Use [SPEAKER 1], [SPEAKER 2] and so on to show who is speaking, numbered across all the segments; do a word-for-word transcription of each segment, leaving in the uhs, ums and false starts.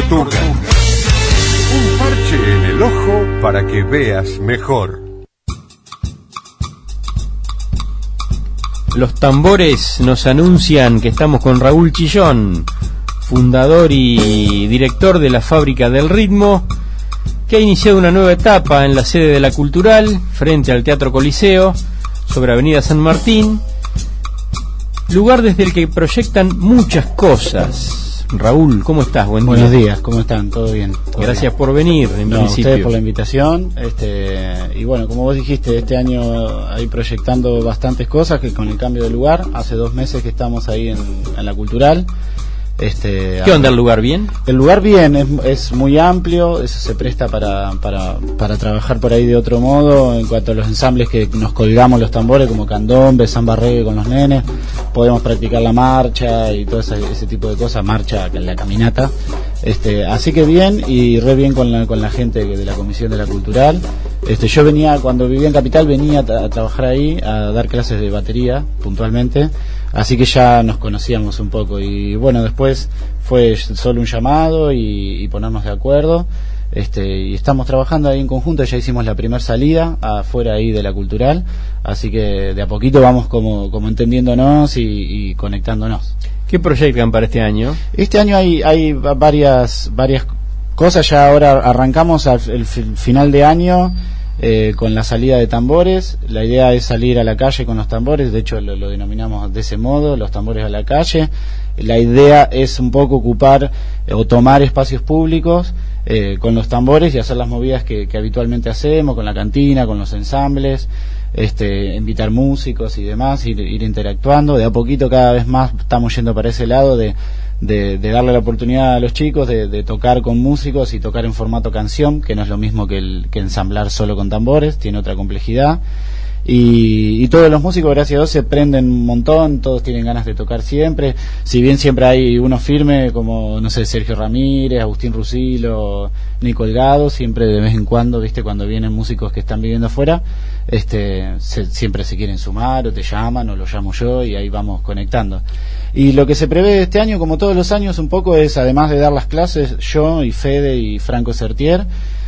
[SPEAKER 1] Tortuga. Un parche en el ojo para que veas mejor.
[SPEAKER 2] Los tambores nos anuncian que estamos con Raúl Chillón, fundador y director de la Fábrica del Ritmo, que ha iniciado una nueva etapa en la sede de la Cultural, frente al Teatro Coliseo, sobre Avenida San Martín, lugar desde el que proyectan muchas cosas. Raúl, ¿cómo estás? Buen día.
[SPEAKER 3] Buenos días, ¿cómo están? ¿Todo bien? ¿Todo
[SPEAKER 2] Gracias
[SPEAKER 3] bien?
[SPEAKER 2] por venir, en
[SPEAKER 3] no,
[SPEAKER 2] principio.
[SPEAKER 3] ustedes por la invitación. Este, y bueno, como vos dijiste, este año ahí proyectando bastantes cosas, que con el cambio de lugar, hace dos meses que estamos ahí en, en la Cultural. Este,
[SPEAKER 2] ¿Qué onda el lugar? ¿Bien?
[SPEAKER 3] El lugar bien, es, es muy amplio, eso se presta para, para, para trabajar por ahí de otro modo, en cuanto a los ensambles que nos colgamos los tambores, como candombe, samba reggae con los nenes, podemos practicar la marcha y todo ese, ese tipo de cosas, marcha, la caminata, este, así que bien, y re bien con la, con la gente de la Comisión de la Cultural. Este, yo venía, cuando vivía en Capital, venía a, a trabajar ahí, a dar clases de batería, puntualmente, así que ya nos conocíamos un poco, y bueno, después fue solo un llamado y, y ponernos de acuerdo, este, y estamos trabajando ahí en conjunto. Ya hicimos la primera salida afuera ahí de la Cultural, así que de a poquito vamos como, como entendiéndonos y, y conectándonos.
[SPEAKER 2] ¿Qué proyectan para este año?
[SPEAKER 3] Este año hay, hay varias, varias cosas. Ya ahora arrancamos al el final de año eh, con la salida de tambores. La idea es salir a la calle con los tambores, de hecho lo, lo denominamos de ese modo, los tambores a la calle. La idea es un poco ocupar eh, o tomar espacios públicos eh, con los tambores y hacer las movidas que, que habitualmente hacemos, con la cantina, con los ensambles, este, invitar músicos y demás, ir, ir interactuando. De a poquito cada vez más estamos yendo para ese lado de, de, de darle la oportunidad a los chicos de, de tocar con músicos y tocar en formato canción, que no es lo mismo que, el, que ensamblar solo con tambores, tiene otra complejidad. Y, y todos los músicos, gracias a Dios, se prenden un montón, todos tienen ganas de tocar siempre, si bien siempre hay uno firme como, no sé, Sergio Ramírez, Agustín Rusilo, Nico Delgado, siempre de vez en cuando, viste, cuando vienen músicos que están viviendo afuera, este, se, siempre se quieren sumar o te llaman o lo llamo yo y ahí vamos conectando. Y lo que se prevé este año, como todos los años un poco, es, además de dar las clases, yo y Fede y Franco Sertier,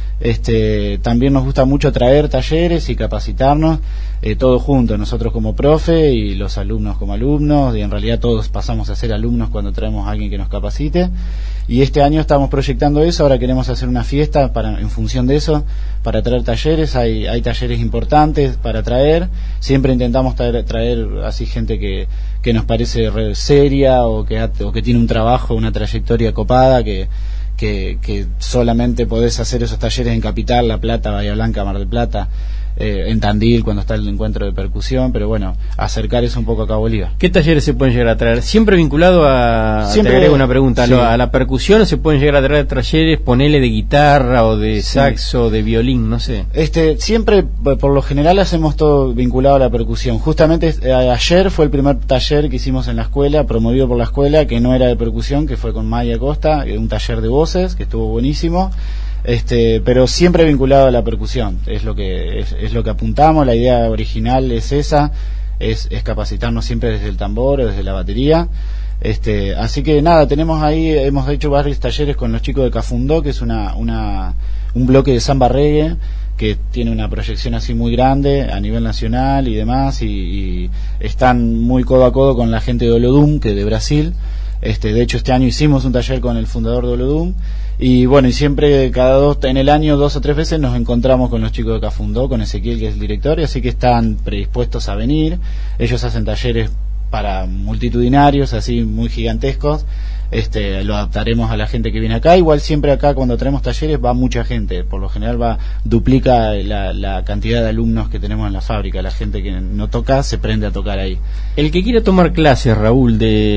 [SPEAKER 3] Este, también nos gusta mucho traer talleres y capacitarnos, eh, todos juntos, nosotros como profe y los alumnos como alumnos, y en realidad todos pasamos a ser alumnos cuando traemos a alguien que nos capacite. Y este año estamos proyectando eso. Ahora queremos hacer una fiesta para, en función de eso, para traer talleres. Hay, hay talleres importantes para traer, siempre intentamos traer, traer así gente que, que nos parece re seria o que, o que tiene un trabajo, una trayectoria copada, que Que, que solamente podés hacer esos talleres en Capital, La Plata, Bahía Blanca, Mar del Plata, eh, en Tandil cuando está el encuentro de percusión, pero bueno, acercar eso un poco acá a Bolívar.
[SPEAKER 2] ¿Qué talleres se pueden llegar a traer? Siempre vinculado a,
[SPEAKER 3] Siempre,
[SPEAKER 2] te agrego una pregunta,
[SPEAKER 3] sí.
[SPEAKER 2] a la percusión, ¿o se pueden llegar a traer talleres, ponele de guitarra o de
[SPEAKER 3] Sí.
[SPEAKER 2] saxo, de violín, no sé?
[SPEAKER 3] Este, siempre, por lo general, hacemos todo vinculado a la percusión. Justamente eh, ayer fue el primer taller que hicimos en la escuela, promovido por la escuela, que no era de percusión, que fue con Maya Costa, un taller de voces, que estuvo buenísimo. Este, pero siempre vinculado a la percusión, es lo que es, es lo que apuntamos. La idea original es esa, es, es capacitarnos siempre desde el tambor o desde la batería. Este, así que nada, tenemos ahí, hemos hecho varios talleres con los chicos de Cafundó, que es una, una un bloque de samba reggae que tiene una proyección así muy grande a nivel nacional y demás, y, y están muy codo a codo con la gente de Olodum, que de Brasil. Este, de hecho este año hicimos un taller con el fundador de Olodum, y bueno, y siempre cada dos en el año dos o tres veces nos encontramos con los chicos de Cafundó, con Ezequiel, que es el director, y así que están predispuestos a venir. Ellos hacen talleres para multitudinarios, así muy gigantescos. Este, lo adaptaremos a la gente que viene acá. Igual siempre acá cuando traemos talleres va mucha gente, por lo general va duplica la, la cantidad de alumnos que tenemos en la fábrica. La gente que no toca se prende a tocar ahí.
[SPEAKER 2] El que quiera tomar clases, Raúl,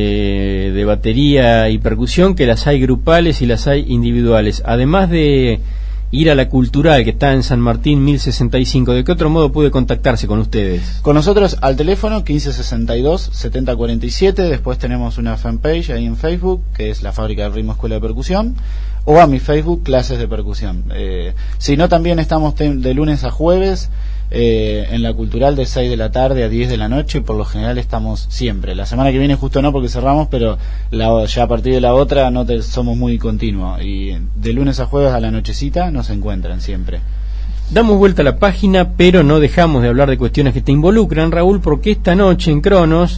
[SPEAKER 2] de, de batería y percusión, que las hay grupales y las hay individuales, además de ir a la Cultural, que está en San Martín mil sesenta y cinco, ¿de qué otro modo puede contactarse con ustedes?
[SPEAKER 3] Con nosotros al teléfono quince sesenta y dos setenta cuarenta y siete. Después tenemos una fanpage ahí en Facebook, que es la Fábrica del Ritmo Escuela de Percusión, o a mi Facebook, Clases de Percusión. Eh, si no, también estamos de lunes a jueves eh, en la Cultural de seis de la tarde a diez de la noche, y por lo general estamos siempre. La semana que viene justo no porque cerramos, pero la, ya a partir de la otra no te, somos muy continuos, y de lunes a jueves a la nochecita nos encuentran siempre.
[SPEAKER 2] Damos vuelta a la página, pero no dejamos de hablar de cuestiones que te involucran, Raúl, porque esta noche en Cronos,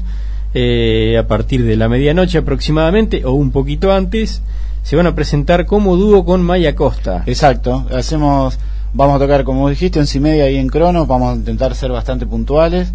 [SPEAKER 2] eh, a partir de la medianoche aproximadamente, o un poquito antes, se van a presentar como dúo con Maya Costa.
[SPEAKER 3] Exacto, hacemos, vamos a tocar, como dijiste, once y media ahí en Cronos, vamos a intentar ser bastante puntuales.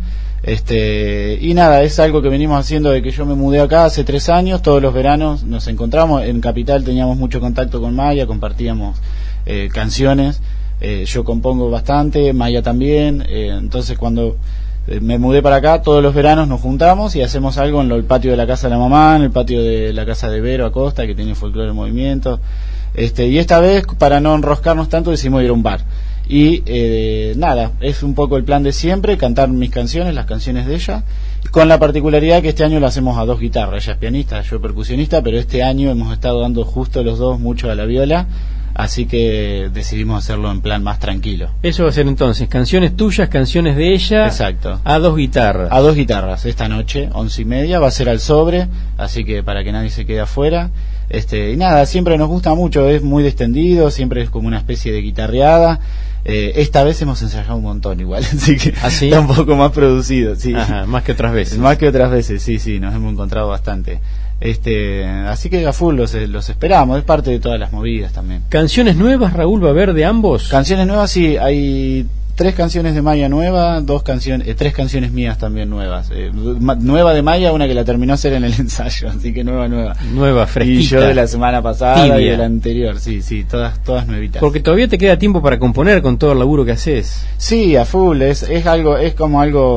[SPEAKER 3] Este, y nada, es algo que venimos haciendo de que yo me mudé acá hace tres años, todos los veranos nos encontramos, en Capital teníamos mucho contacto con Maya, compartíamos eh, canciones. Eh, yo compongo bastante, Maya también, eh, entonces cuando eh, me mudé para acá, todos los veranos nos juntamos y hacemos algo en lo, el patio de la casa de la mamá, en el patio de la casa de Vero Acosta, que tiene Folclore en Movimiento, este, y esta vez, para no enroscarnos tanto, decidimos ir a un bar. Y eh, nada, es un poco el plan de siempre, cantar mis canciones, las canciones de ella, con la particularidad que este año lo hacemos a dos guitarras, ella es pianista, yo percusionista, pero este año hemos estado dando justo los dos mucho a la viola, así que decidimos hacerlo en plan más tranquilo.
[SPEAKER 2] Eso va a ser entonces canciones tuyas, canciones de ella.
[SPEAKER 3] Exacto.
[SPEAKER 2] A dos guitarras.
[SPEAKER 3] A dos guitarras esta noche, once y media, va a ser al sobre, así que para que nadie se quede afuera. Este, y nada, siempre nos gusta mucho, es muy distendido, siempre es como una especie de guitarreada. Eh, esta vez hemos ensayado un montón igual, así que
[SPEAKER 2] ¿Ah, sí?
[SPEAKER 3] Está un poco más producido, sí.
[SPEAKER 2] Ajá, más que otras veces.
[SPEAKER 3] Más que otras veces, sí, sí, nos hemos encontrado bastante. Este, así que a full los, los esperamos, es parte de todas las movidas también.
[SPEAKER 2] ¿Canciones nuevas, Raúl, va a haber de ambos?
[SPEAKER 3] Canciones nuevas, sí, hay tres canciones de Maya nueva, dos canciones, eh, tres canciones mías también nuevas. Eh, ma, nueva de Maya, una que la terminó hacer en el ensayo, así que nueva, nueva.
[SPEAKER 2] Nueva, fresquita.
[SPEAKER 3] Y yo de la semana pasada
[SPEAKER 2] tibia.
[SPEAKER 3] Y de la anterior, sí, sí, todas, todas nuevitas.
[SPEAKER 2] Porque todavía te queda tiempo para componer con todo el laburo que haces.
[SPEAKER 3] Sí, a full, es, es algo, es como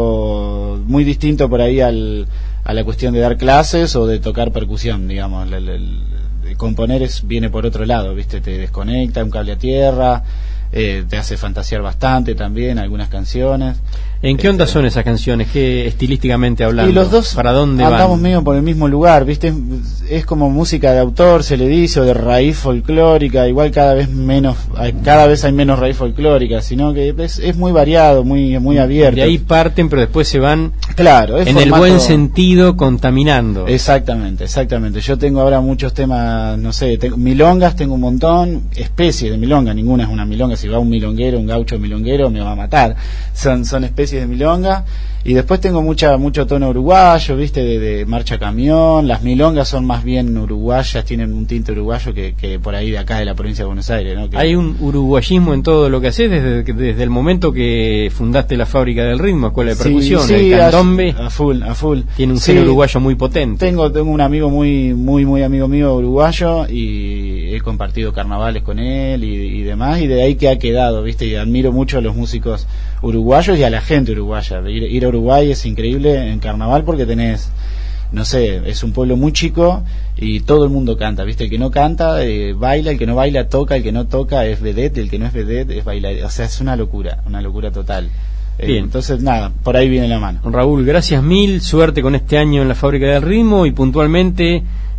[SPEAKER 3] algo muy distinto por ahí al, a la cuestión de dar clases o de tocar percusión, digamos. El, el, el componer es, viene por otro lado, ¿viste? Te desconecta, un cable a tierra, eh, te hace fantasear bastante también algunas canciones.
[SPEAKER 2] ¿En qué onda son esas canciones? ¿Qué estilísticamente hablando?
[SPEAKER 3] Y los dos
[SPEAKER 2] ¿para dónde
[SPEAKER 3] andamos
[SPEAKER 2] van?
[SPEAKER 3] medio por el mismo lugar, ¿viste? Es, es como música de autor, se le dice, o de raíz folclórica, igual cada vez menos, hay, cada vez hay menos raíz folclórica, sino que es, es muy variado, muy muy abierto.
[SPEAKER 2] De ahí parten, pero después se van,
[SPEAKER 3] claro, es
[SPEAKER 2] en
[SPEAKER 3] formato...
[SPEAKER 2] el buen sentido, contaminando.
[SPEAKER 3] Exactamente, exactamente. Yo tengo ahora muchos temas, no sé, tengo, milongas tengo un montón, especies de milonga, ninguna es una milonga, si va un milonguero, un gaucho milonguero me va a matar. Son son especies de milonga, y después tengo mucha mucho tono uruguayo, viste, de, de marcha camión. Las milongas son más bien uruguayas, tienen un tinte uruguayo que, que por ahí de acá de la provincia de Buenos Aires, ¿no? Que
[SPEAKER 2] hay un uruguayismo en todo lo que haces desde, desde el momento que fundaste la Fábrica del Ritmo, Escuela de Percusión,
[SPEAKER 3] sí, sí,
[SPEAKER 2] el candombe
[SPEAKER 3] a, a full, a full.
[SPEAKER 2] Tiene un
[SPEAKER 3] sí,
[SPEAKER 2] gen uruguayo muy potente.
[SPEAKER 3] Tengo, tengo un amigo muy, muy, muy amigo mío uruguayo, y he compartido carnavales con él y, y demás, y de ahí que ha quedado, viste, y admiro mucho a los músicos uruguayos y a la gente uruguaya. Ir, ir a Uruguay es increíble en carnaval porque tenés, no sé, es un pueblo muy chico y todo el mundo canta, viste, el que no canta eh, baila, el que no baila toca, el que no toca es vedette, el que no es vedette es bailar, o sea, es una locura, una locura total. Eh,
[SPEAKER 2] Bien.
[SPEAKER 3] Entonces nada, por ahí viene la mano.
[SPEAKER 2] Raúl, gracias mil, suerte con este año en la Fábrica del Ritmo, y puntualmente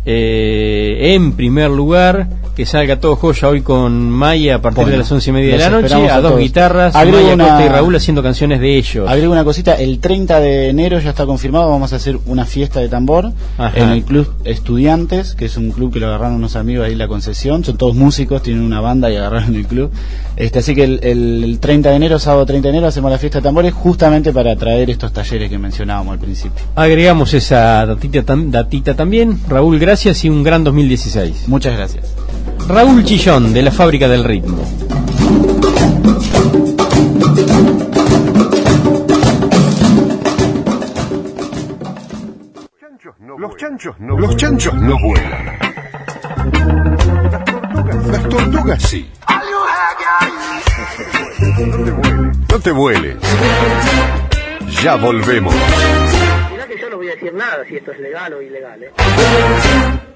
[SPEAKER 2] eh, en primer lugar que salga todo joya hoy con Maya a partir
[SPEAKER 3] bueno,
[SPEAKER 2] de las once y media de la noche, a,
[SPEAKER 3] a
[SPEAKER 2] dos
[SPEAKER 3] todos.
[SPEAKER 2] guitarras,
[SPEAKER 3] Agrego
[SPEAKER 2] Maya
[SPEAKER 3] una...
[SPEAKER 2] Costa y Raúl haciendo canciones de ellos.
[SPEAKER 3] Agrego una cosita, el treinta de enero ya está confirmado, vamos a hacer una fiesta de tambor. Ajá. En el Club Estudiantes, que es un club que lo agarraron unos amigos ahí en la Concepción, son todos músicos, tienen una banda y agarraron el club. Este, así que el, el, el treinta de enero, sábado treinta de enero, hacemos la fiesta de tambores justamente para traer estos talleres que mencionábamos al principio. Agregamos esa datita, tam, datita también. Raúl, gracias y un gran dos mil dieciséis. Muchas gracias. Raúl Chillón, de la Fábrica del Ritmo.
[SPEAKER 1] Los chanchos no, los chanchos no vuelan. Las tortugas sí. No te vueles. Ya volvemos.
[SPEAKER 4] Mirá que yo no voy a decir nada si esto es legal o ilegal, ¿eh?